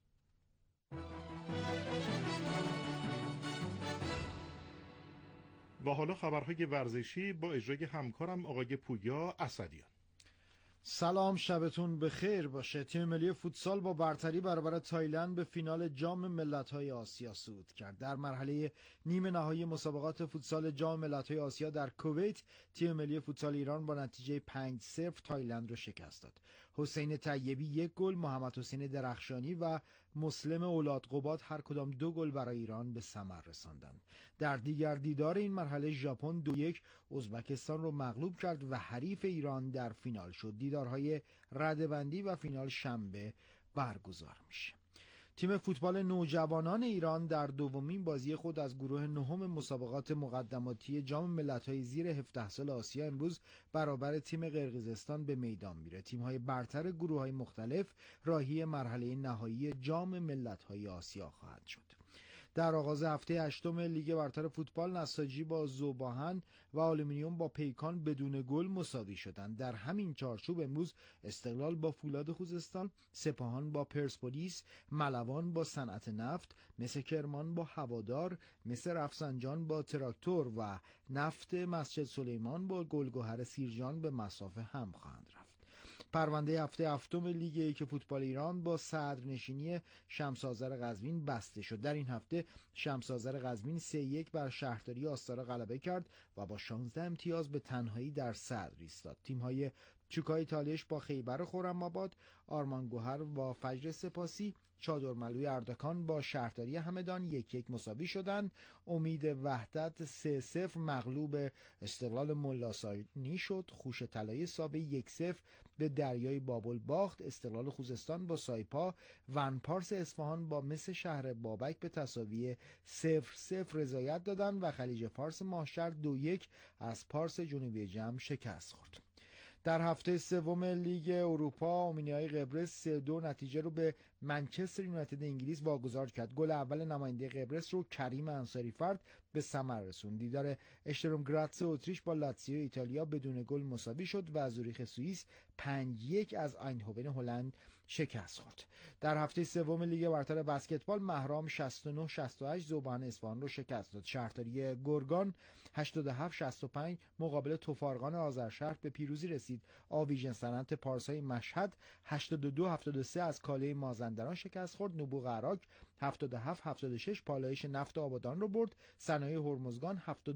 و حالا خبرهای ورزشی با اجرای همکارم آقای پویا اسدیان. سلام، شبتون بخیر باشه. تیم ملی فوتسال با برتری برابر تایلند به فینال جام ملت‌های آسیا صعود کرد. در مرحله نیمه نهایی مسابقات فوتسال جام ملت‌های آسیا در کویت، تیم ملی فوتسال ایران با نتیجه 5-0 تایلند را شکست داد. حسین طیبی 1 گل، محمد حسین درخشانی و مسلم اولادقباد هر کدام 2 گل برای ایران به ثمر رساندند. در دیگر دیدار این مرحله ژاپن 2-1 ازبکستان رو مغلوب کرد و حریف ایران در فینال شد. دیدارهای رده‌بندی و فینال شنبه برگزار میشه. تیم فوتبال نوجوانان ایران در دومین بازی خود از گروه نهم مسابقات مقدماتی جام ملت‌های زیر 17 سال آسیا امروز برابر تیم قرقیزستان به میدان میره. تیم‌های برتر گروه‌های مختلف راهی مرحله نهایی جام ملت‌های آسیا خواهند شد. در آغاز هفته هشتم لیگ برتر فوتبال نساجی با ذوب‌آهن و آلومینیوم با پیکان بدون گل مساوی شدند. در همین چارچوب امروز استقلال با فولاد خوزستان، سپاهان با پرسپولیس، ملوان با صنعت نفت، مس کرمان با هوادار، مس رفسنجان با تراکتور و نفت مسجد سلیمان با گلگهر سیرجان به مسافه هم خواهند رفت. پرونده هفته هفتم لیگ یک فوتبال ایران با صدرنشینی شمس آذر قزوین بسته شد. در این هفته شمس آذر قزوین 3-1 بر شهرداری آستارا غلبه کرد و با 16 امتیاز به تنهایی در صدر ایستاد. تیم‌های چوکای تالیش با خیبر خرم‌آباد، آرمان گوهر با فجر سپاسی، چادرملوی اردکان با شهرداری همدان 1-1 مساوی شدند. امید وحدت 3-0 مغلوب استقلال ملاصانی شد. خوش طلایی سابه 1-0 به دریای بابل باخت. استقلال خوزستان با سایپا، ونپارس اصفهان با مس شهر بابک به تساوی 0-0 رضایت دادند و خلیج فارس ماهشهر 2-1 از پارس جنوبی جم شکست خورد. در هفته سوم لیگ اروپا آمینیای قبرس 3-2 نتیجه رو به منچستر یونایتد انگلیس واگذار کرد. گل اول نماینده قبرس رو کریم انصاری فرد به ثمر رسوند. دیدار اشتروم گراتس اتریش با لاتزیو ایتالیا بدون گل مساوی شد و زوریخ سوئیس 5-1 از آیندهوون هلند شکست خورد. در هفته سوم لیگ برتر بسکتبال مهرام 69-68 ذوب‌آهن اصفهان رو شکست داد. شهرداری گرگان 87-65 مقابل توفارقان آذرشهر به پیروزی رسید. آویژن صنعت پارسای مشهد 82-73 از کاله مازندران شکست خورد. نبوغ عراق 77-76 پالایش نفت آبادان رو برد. صنایع هرمزگان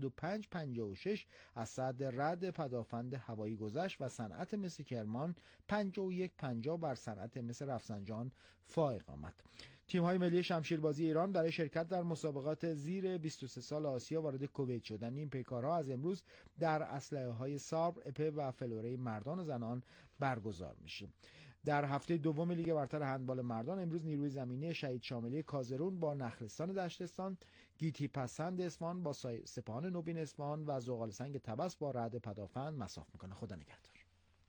75-56 از سد رد پدافند هوایی گذشت و صنعت مس کرمان 51-50 بر صنعت مس رفسنجان فائق آمد. تیم‌های ملی شمشیربازی ایران برای شرکت در مسابقات زیر 23 سال آسیا وارد کویت شدند. این پیکارها از امروز در اسلحه‌های سابر، اپه و فلوره مردان و زنان برگزار میشه. در هفته دوم لیگ برتر هندبال مردان امروز نیروی زمینی شهید شاملی کازرون با نخلستان دشتستان، گیتی پسند اصفهان با سپاهان نوبین اصفهان و زغال سنگ طبس با رعد پدافند مساف میکنه. خدا نگهدار.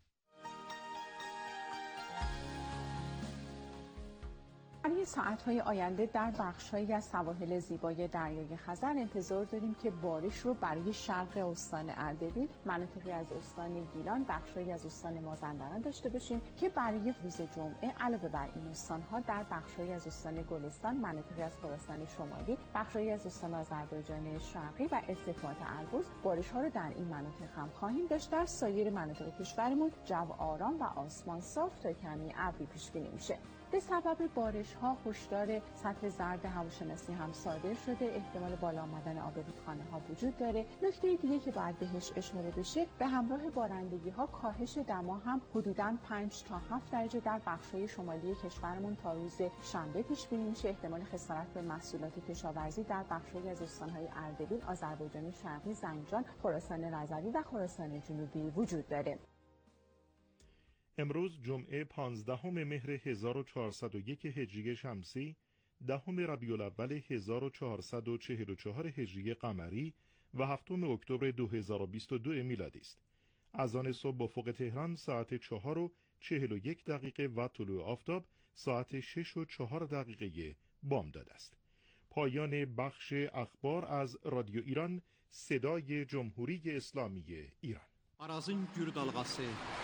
برای ساعت‌های آینده در بخش‌هایی از سواحل زیبای دریای خزر انتظار داریم که بارش رو برای شرق استان اردبیل، مناطقی از استان گیلان، بخش‌هایی از استان مازندران داشته باشیم که برای روز جمعه علاوه بر این استان‌ها در بخش‌هایی از استان گلستان، مناطقی از خراسان شمالی، بخش‌هایی از استان آذربایجان شرقی و استفاده البرز بارش‌ها رو در این مناطق هم خواهیم داشت. در سایر مناطق کشورمون جو آرام و آسمان صاف تا کمی ابری پیش بینی میشه. به سبب بارش‌ها هشدار سطح زرد هواشناسی هم صادر شده. احتمال بالا آمدن آب رودخانه‌ها وجود داره. نکته دیگه که باید بهش اشاره بشه به همراه بارندگی‌ها کاهش دما هم حدوداً 5 تا 7 درجه در بخش‌های شمالی کشورمون تا روز شنبه پیش بینی میشه. احتمال خسارت به محصولات کشاورزی در بخش‌هایی از استان‌های اردبیل، آذربایجان شرقی، زنجان، خراسان رضوی و خراسان جنوبی وجود داره. امروز جمعه 15 مهر 1401 هجری شمسی، 10 ربیع الاول 1444 هجری قمری و 7 اکتبر 2022 میلادی است. اذان صبح افق تهران ساعت 4:41 و طلوع آفتاب ساعت 6:04 بامداد است. پایان بخش اخبار از رادیو ایران، صدای جمهوری اسلامی ایران. Arazın gür dalğası,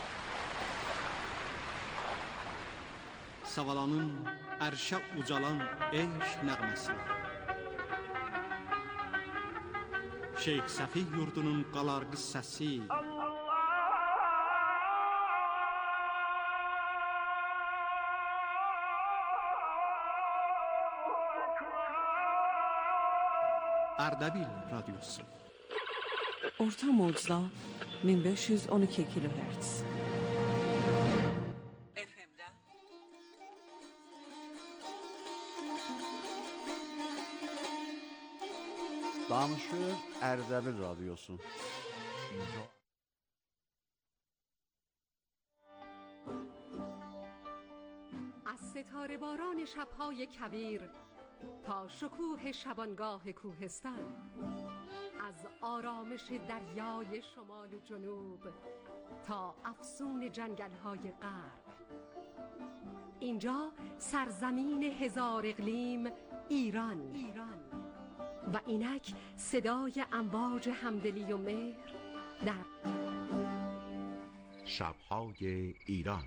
Savalanın ərşə ucalan eşq nəğməsi, Şeyx Səfih yurdunun qalarğı səsi, Ərdəbil radiosu. Orta mocda 1512 kHz. شامشو اردبیل رادیوسو. از ستاره باران شب‌های کویر تا شکوه شبانگاه کوهستان، از آرامش دریای شمال و جنوب تا افسون جنگل‌های غرب، اینجا سرزمین هزار اقلیم ایران و اینک صدای امواج همدلی و مهر در شب‌های ایران.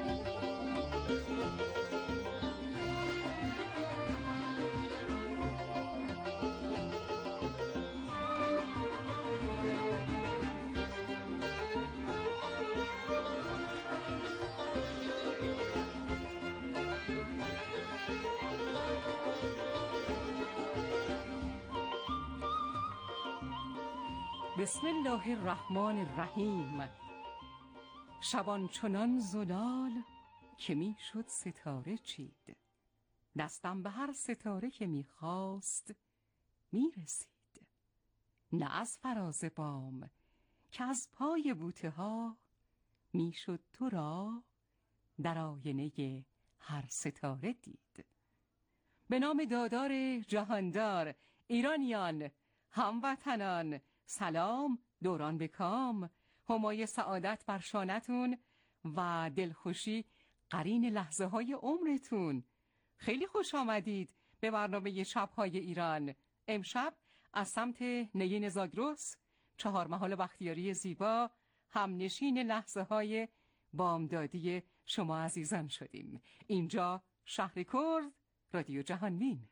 بسم الله الرحمن الرحیم. شبان چنان زلال که می شد ستاره چید، دستم به هر ستاره که می خواست می رسید، نه از فراز بام که از پای بوته ها می شد تو را در آینه هر ستاره دید. به نام دادار جهاندار ایرانیان هموطنان، سلام دوران به کام، همای سعادت بر شانتون و دلخوشی قرین لحظه های عمرتون. خیلی خوش آمدید به برنامه شب‌های ایران. امشب از سمت نیین زاگرس، 4 محال بختیاری زیبا، همنشین لحظه های بامدادی شما عزیزان شدیم. اینجا شهر کرد، رادیو جهانبین.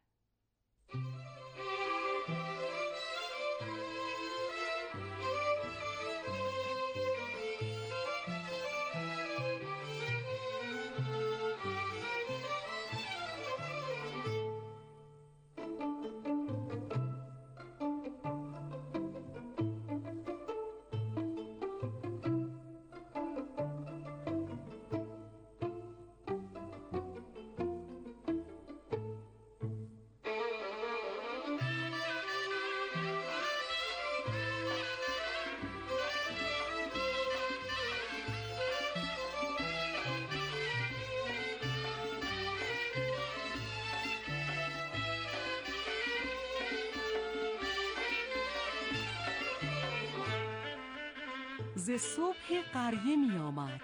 ز صبح قریه می آمد،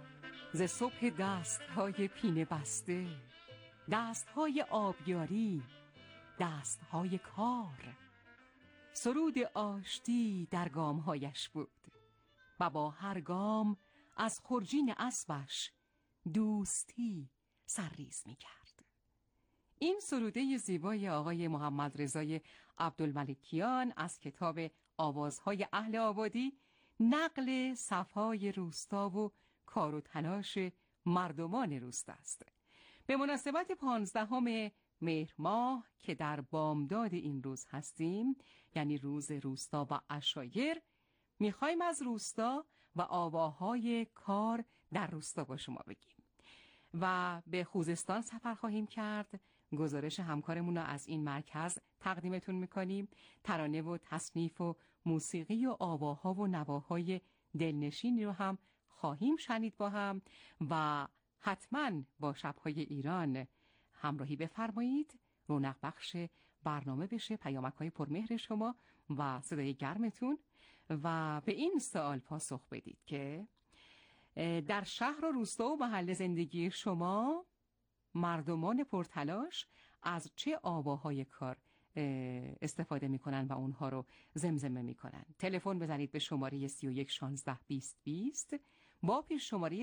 ز صبح دستهای پینه بسته، دستهای آبیاری، دستهای کار. سرود آشتی در گامهایش بود و با هر گام از خرجین اسبش دوستی سرریز می کرد. این سروده زیبای آقای محمد رضای عبدالملکیان از کتاب آوازهای اهل آبادی، نقل صفای روستا و کار و تلاش مردمان روستا است. به مناسبت 15 مهر ماه که در بامداد این روز هستیم، یعنی روز روستا و عشایر، میخوایم از روستا و آواهای کار در روستا با شما بگیم و به خوزستان سفر خواهیم کرد. گزارش همکارمون رو از این مرکز تقدیمتون میکنیم. ترانه و تصنیف و موسیقی و آواها و نواهای دلنشینی رو هم خواهیم شنید با هم و حتما با شب‌های ایران همراهی بفرمایید. رونق بخش برنامه بشه پیامک‌های پرمهر شما و صدای گرمتون و به این سوال پاسخ بدید که در شهر و روستا و محل زندگی شما مردمان پرتلاش از چه آواهای کار استفاده میکنن و اونها رو زمزمه میکنن؟ تلفن بزنید به شماره 31 16 20 20 با پیش شماره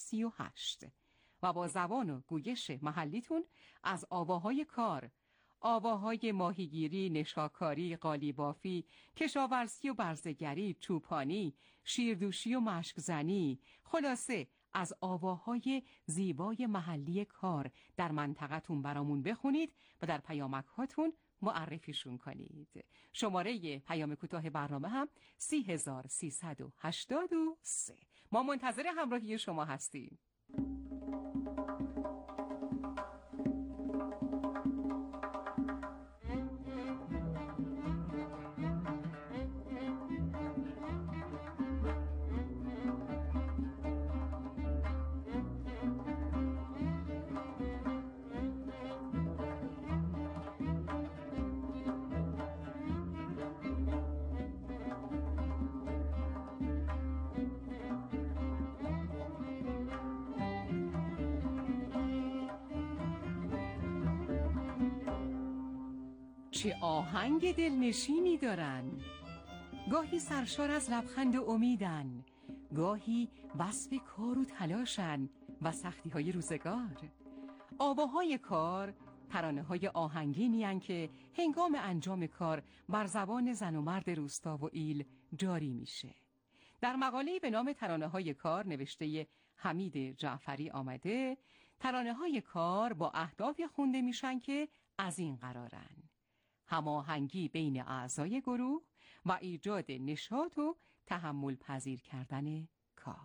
038 و با زبان و گویش محلیتون از آواهای کار، آواهای ماهیگیری، نشاکاری، قالیبافی، کشاورزی و برزگری، چوپانی، شیردوشی و مشکزنی، خلاصه از آواهای زیبای محلی کار در منطقتون برامون بخونید و در پیامک هاتون معرفیشون کنید. شماره پیام کوتاه برنامه هم 3383. ما منتظر همراهی شما هستیم. چه آهنگ دلنشینی دارن. گاهی سرشار از لبخند و امیدن، گاهی وصف کار و تلاشن و سختی‌های روزگار. آواهای کار ترانه‌های آهنگینی هستند که هنگام انجام کار بر زبان زن و مرد روستا و ایل جاری میشه. در مقاله‌ای به نام ترانه‌های کار نوشته حمید جعفری آمده ترانه‌های کار با اهدافی خونده میشن که از این قرارن: هماهنگی بین اعضای گروه و ایجاد نشاط و تحمل پذیر کردن کار.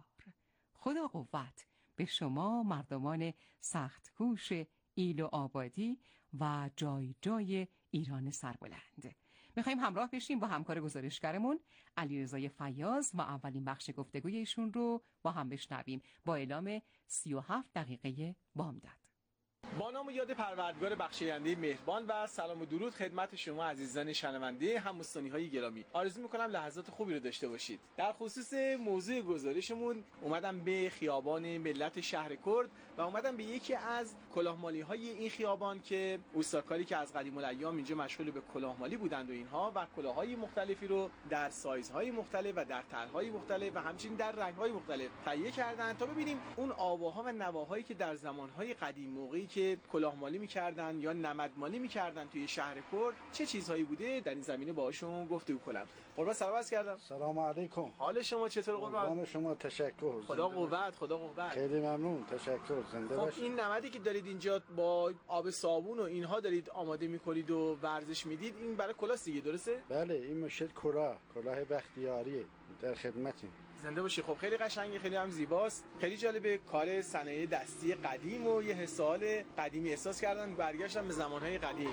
خدا قوت به شما مردمان سخت‌کوش ایل و آبادی و جای جای ایران سربلند. میخواییم همراه بشیم با همکار گزارشگرمون علیرضا فیاض و اولین بخش گفتگوی ایشون رو با هم بشنویم با اعلام 37 دقیقه بامداد. با نام و یاد پروردگار بخشاینده مهربان و سلام و درود خدمت شما عزیزان شنونده هم‌مستانی‌های گرامی. آرزو می‌کنم لحظات خوبی رو داشته باشید. در خصوص موضوع گزارشمون اومدم به خیابان ملت شهر کرد و اومدم به یکی از کلاهمالی‌های این خیابان که اوستاکاری که از قدیم الایام اینجا مشغول به کلاهمالی بودند و اینها و کلاه‌های مختلفی رو در سایزهای مختلف و در طرح‌های مختلف و همچنین در رنگ‌های مختلف تهیه کردند تا ببینیم اون آواها و نواهایی که در زمان‌های قدیم موقعی که کلاهمالی می‌کردن یا نمدمالی می‌کردن توی شهر کرد چه چیزهایی بوده در این زمینه باهاشون گفتگو کنم. قربان سلام عرض کردم. سلام علیکم. حال شما چطور قربان؟ شما تشکر. خدا قوت، خدا قوت. خیلی ممنون، تشکر. زنده باشید. این نمدی که دارید اینجا با آب صابون و اینها دارید آماده می‌کنید و ورزش میدید، این برای کلاه دیگه درسته؟ بله، این میشه کلاه بختیاریه. در خدمتیم. زنده باشی. خب خیلی قشنگه، خیلی هم زیباست، خیلی جالبه. کار صنایع دستی قدیم و یه حسال قدیمی احساس کردن برگشتن به زمانهای قدیم.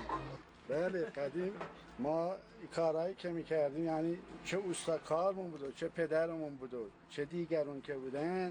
بله قدیم ما کارهایی که میکردیم، یعنی چه اوستاکارمون بود و چه پدرمون بود و چه دیگرون که بودن،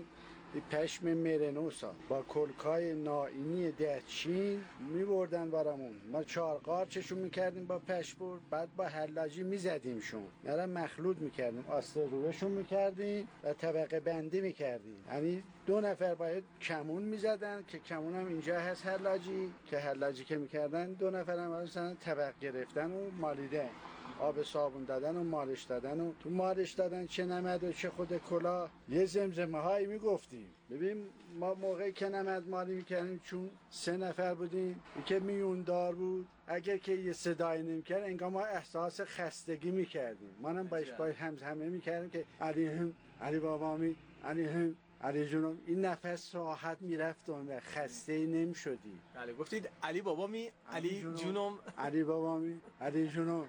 پشم مرنوسا با کلکای نائینی دهچین میبردن برامون. ما 4 قارچشون میکردیم با پشبور، بعد با حلاجی میزدیمشون، نرم مخلوط میکردیم، آستر روبشون میکردیم و طبقه بندی میکردیم. یعنی 2 نفر باید کمون میزدن که کمون هم اینجا هست حلاجی، که حلاجی که میکردن 2 نفر هم مثلا طبق گرفتن و مالیدن، آب صابون دادن و مالش دادن و تو مالش دادن چه نمد و چه خود کلا یه زمزمه هایی میگفتیم. ببین ما موقعی که نمد مالی میکردیم چون 3 نفر بودیم، که میوندار بود، اگر که یه صدایی نمیکرد انگار ما احساس خستگی میکردیم. منم باش همه میکردیم که علی هم علی بابامی علی هم علی جونم، این نفس راحت میرفت و خسته نمیشدی. بله گفتید علی بابامی علی جونم علی بابامی علی جونم.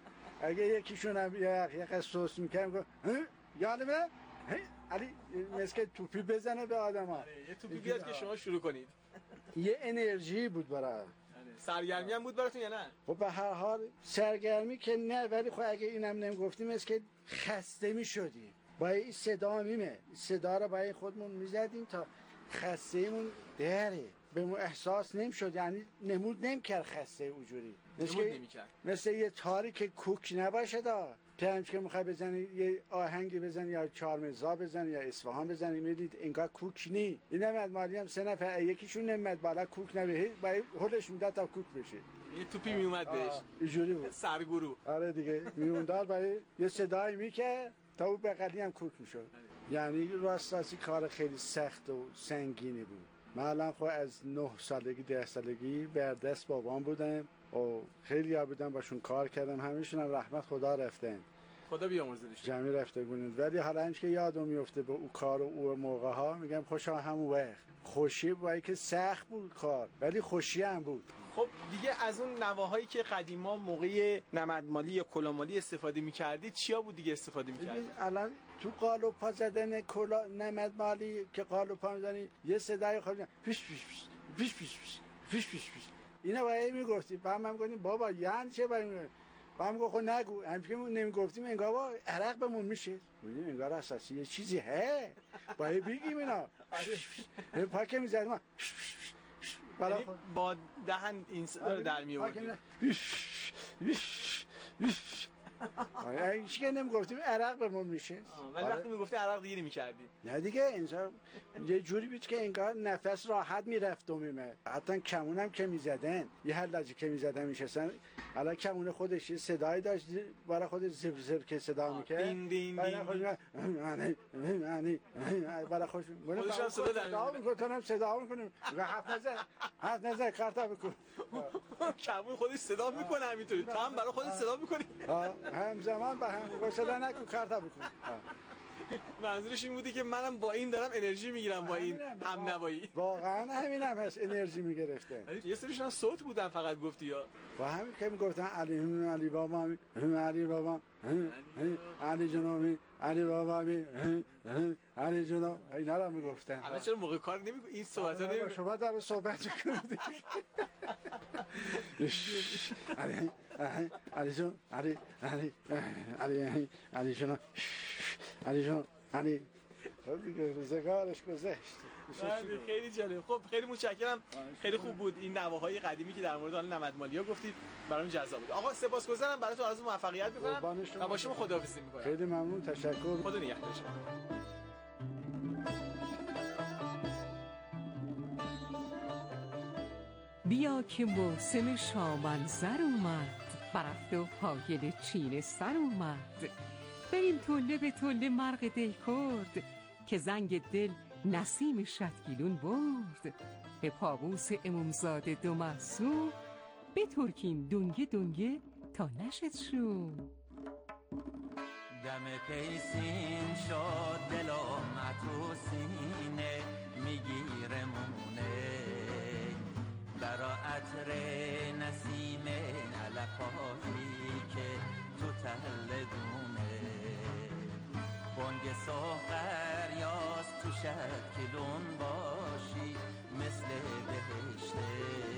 اگه یکیشون هم یه قصص میکنم یادم میره علی مثل توپی بزنه به آدم ها، یه توپی بیاد که شما شروع کنید. یه انرژی بود برای سرگرمی هم بود براتون یا نه؟ خب به هر حال سرگرمی که نه، ولی خب اگه اینم نمیگفتیم است که خسته میشدیم. با این صدا میمه صدا رو برای خودمون میزدیم تا خسته‌مون دره بهمون احساس نمیشد، یعنی نمود نمیکرد خسته اونجوری، مثل یه تاری که کوک نباشه دا که میخوای بزنی یه آهنگی بزنی یا چارمزا بزنی یا اصفهان بزنی، میدید انگار کوک نی. این نمد مالی هم 3 نفر یکیشون نمد بالا کوک نبیه باید هلش میداد تا کوک بشه. یه توپی میومد بهش اینجوری بود سرگرو. آره دیگه میوندار باید یه صدایی میکرد تا اون بغلی هم کوک میشد. یعنی راستاسی کار خیلی سخت و سنگینی بود. من الان خب از 9 سالگی 10 سالگی بر دست بابام بودم و خیلی ها بودم باشون کار کردم، همیشون هم رحمت خدا رفتن، خدا بیامرزدش جمعی رفته بودند. ولی حالا اینش که یادم میفته به اون کار و اون موقع ها، میگم خوشا همون وقت خوشی بود که سخت بود کار، ولی خوشی هم بود. خب دیگه از اون نواهایی که قدیما موقع نمدمالی یا کلاهمالی استفاده می‌کردید چیا بود دیگه استفاده می‌کردید؟ الان تو قالوپا زدن نمدمالی که قالوپا می‌زنی یه صدای خود پیش پیش پیش پیش پیش پیش پیش پیش اینا باید میگفتیم. بعد هم گفتیم بابا یعنی چه باید هم گفت نگو، همین نمیگفتیم انگار با عرق بمون میشه. ببین انگار اساسی یه چیزی هه باید بگیم اینا پاکه می‌زدیم ما با دهن این صدا در می‌آورد. هیچ که نمیگفتیم عرق بهمون میشه. ولی وقتی میگفتی عرق دیگه نمی‌کردی. نه دیگه انسان یه جوری بود که انگار نفس راحت میرفت و میمد. حتی کمونم که میزدن یه حلاجی که میزدن میشستن، حالا کمون خودش یه صدایی داشت برای خودش زب زب که صدا میکرد. دین دین دین. برای خودش هم صدا میکنم صدا میکنم. حرف نزن کارتا بکن. کمون خودش صدا میکنه همینطوری. تو هم برای خودت صدا میکنی. همزمان با هم صدا نکن کارتا بکن. منظورش این بودی که منم با این دارم انرژی میگیرم با این هم نوایی. واقعا همینم هست، انرژی میگرفتن. یه سریشون صوت بودن فقط گفتی یا با همین که میگفتن علی بابا علی بابا علی جنابی علی بابا علی جناب اینا رو میگفتن. الان چرا موقع کار نمیگی این صحبتا نمیگی؟ شما در صحبت کنید. علی جون علی جون علی روزگارش گذشت. خیلی جالب. خب خیلی متشکرم، خیلی خوب بود این نواهای قدیمی که در مورد نمدمالیا گفتید، برام جذاب بود. آقا سپاسگزارم، براتون آرزوی موفقیت می‌کنم و با شما خداحافظی می‌کنم. خیلی ممنون، تشکر. خدا نگهدار شما. بیا که موسم شامنظر اومد، برفت و حایل چین سر اومد. بریم توله به توله مرغ دل کرد، که زنگ دل نسیم شدگیلون برد. به پابوس امامزاده دو معصوم، بترکیم دنگه دنگه تا نشد شوم. دم پیسین شد دل و متوسینه میگیره مونه، برا عطر نسیم علفایی که تو تل دونه. بانگ سحر یاست تو شدگیلون باشی مثل بهشته،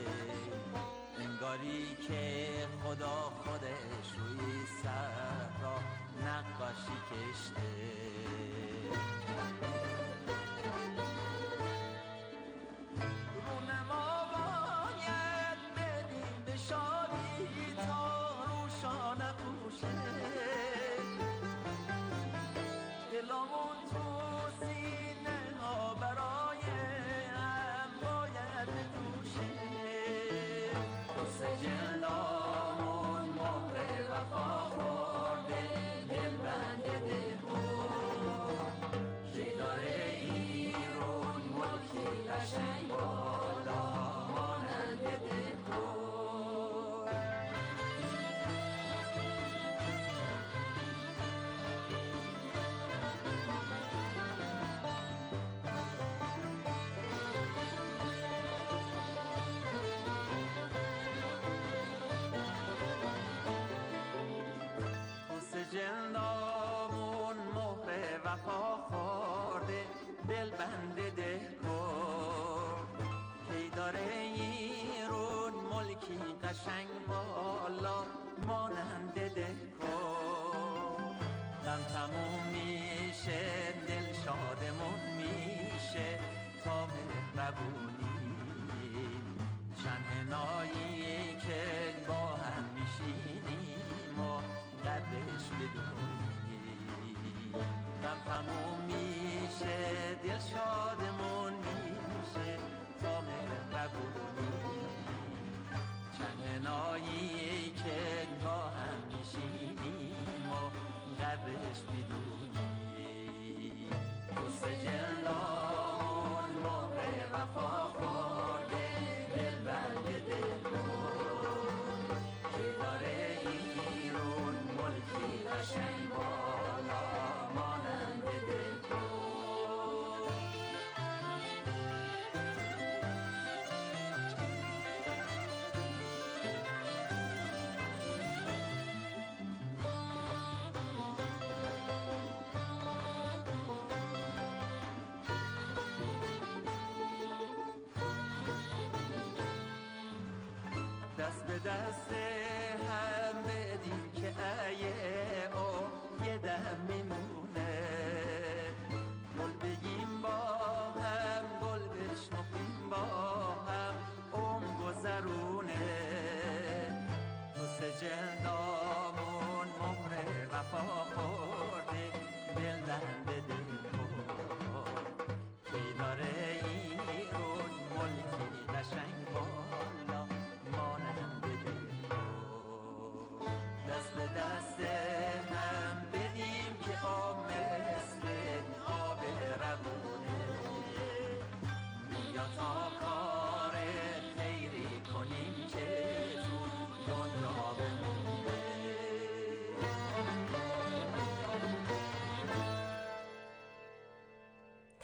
انگاری که خدا خودش روی صحرا نقاشی کشته. رونما باید بدیم به شادی تا روشانه خوشه، دلمون تو سینه ها برای هم باید بتوشه. سجلامون مهر وفا خورده دل بنده دل بود، که داره ایرون ملکی قشنگ بالا مانند دل بود. جلدامون مهر وفا خورده دل بنده ده کرد، کی داره ایرون ملکی قشنگ بالا مانند ده کرد. غم تموم میشه دل شادمون میشه تا مهربونی، شنهنایی که با هم میشینیم و قدرش بدونی. غم تموم میشه دل شادمون میشه تا مهربونی، شنهنایی که با هم میشینیم و قدرش بدونی. تو سجلامون مهر وفا خورده دل بنده دل بود، که داره ایرون ملکی قشنگ بالا مانند دل بود. دست به دست هم بدیم که ایه او یه دم میمونه، گل بگیم با هم گل بشنفیم با هم گذرونه. تو سجندامون مهر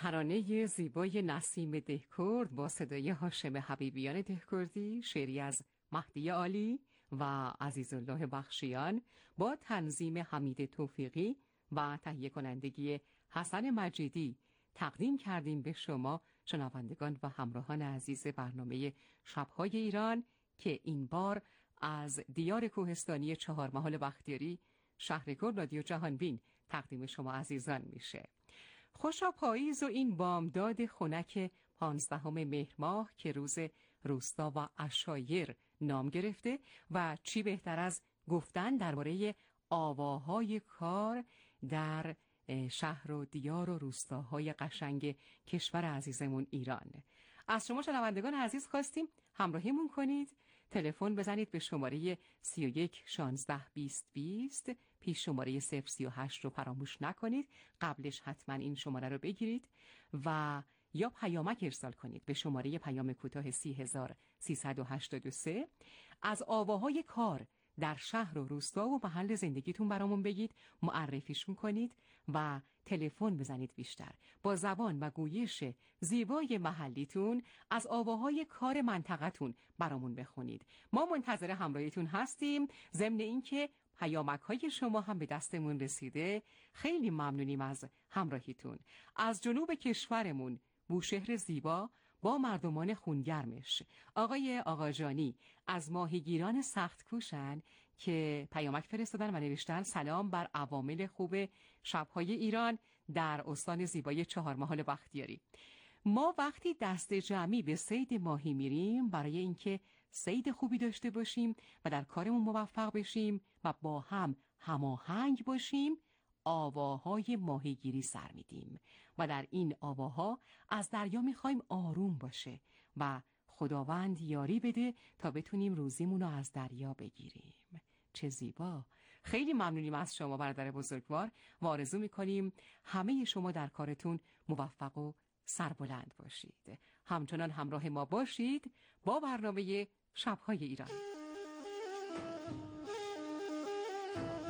ترانه زیبای نسیم دهکرد با صدای هاشم حبیبیان دهکردی، شعری از مهدی عالی و عزیزالله بخشیان با تنظیم حمید توفیقی و تهیه کنندگی حسن مجیدی تقدیم کردیم به شما شنوندگان و همراهان عزیز برنامه شب‌های ایران که این بار از دیار کوهستانی چهارمحال بختیاری شهرکرد رادیو جهانبین تقدیم شما عزیزان میشه. خوشا پاییز و این بامداد خنک 15 مهر ماه که روز روستا و عشایر نام گرفته و چی بهتر از گفتن درباره آواهای کار در شهر و دیار و روستاهای قشنگ کشور عزیزمون ایران. از شما شنوندگان عزیز خواستیم همراهیمون کنید. تلفن بزنید به شماره 31 16 20 20، پیش شماره 038 رو فراموش نکنید، قبلش حتما این شماره رو بگیرید و یا پیامک ارسال کنید به شماره پیام کوتاه 30383. از آواهای کار در شهر و روستا و محل زندگیتون برامون بگید، معرفیشون کنید و تلفن بزنید بیشتر. با زبان و گویش زیبای محلیتون از آواهای کار منطقتون برامون بخونید. ما منتظر همراهیتون هستیم. ضمن اینکه پیامک‌های شما هم به دستمون رسیده، خیلی ممنونیم از همراهیتون. از جنوب کشورمون بوشهر زیبا با مردمان خونگرمش، آقای آقاجانی از ماهیگیران سخت کوشن که پیامک فرستادن و نوشتن سلام بر عوامل خوب شب‌های ایران در استان زیبای چهارمحال بختیاری. ما وقتی دست جمعی به صید ماهی میریم برای اینکه صید خوبی داشته باشیم و در کارمون موفق بشیم و با هم هماهنگ باشیم، آواهای ماهیگیری سر میدیم و در این آواها از دریا میخوایم آروم باشه و خداوند یاری بده تا بتونیم روزیمون رو از دریا بگیریم. چه زیبا! خیلی ممنونیم از شما برادر بزرگوار و آرزو میکنیم همه شما در کارتون موفق و سربلند باشید. همچنان همراه ما باشید با برنامه شب‌های ایران.